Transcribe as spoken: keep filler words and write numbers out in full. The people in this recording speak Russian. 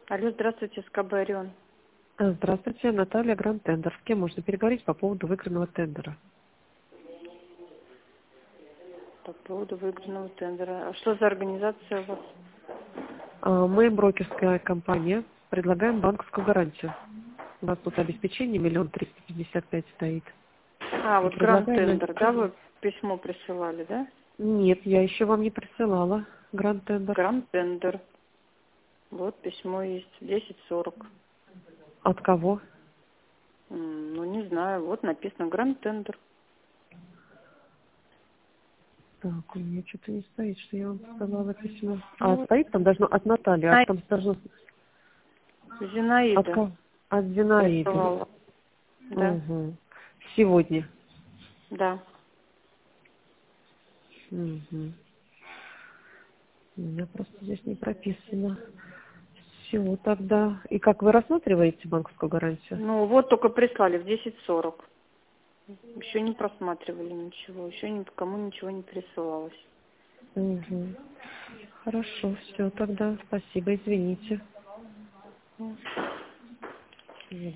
Алло, здравствуйте, СКБ «Орион». А, Здравствуйте, Наталья, Гранд Тендер. С кем можно переговорить по поводу выигранного тендера? По поводу выигранного тендера. А что за организация у вас? А, Мы брокерская компания, предлагаем банковскую гарантию. У нас тут обеспечение миллион триста пятьдесят пять стоит. А, И вот Гранд предлагаем... Тендер, да, вы письмо присылали, да? Нет, я еще вам не присылала Гранд Тендер. Гранд Тендер. Вот письмо есть, десять сорок. От кого? М, Ну, не знаю, вот написано Гранд Тендер. Так, у меня что-то не стоит, что я вам присылала письмо. Ну, А вот. стоит там должно от Натальи, а там должно... От Зинаида кого? От Зинаиды. присылала. Да, Угу. Сегодня. да. Угу. У меня просто здесь не прописано. Все, тогда. И как вы рассматриваете банковскую гарантию? Ну, вот только прислали в десять сорок. Еще не просматривали ничего, еще никому ничего не присылалось. Угу. Хорошо, все, тогда. Спасибо, извините. М.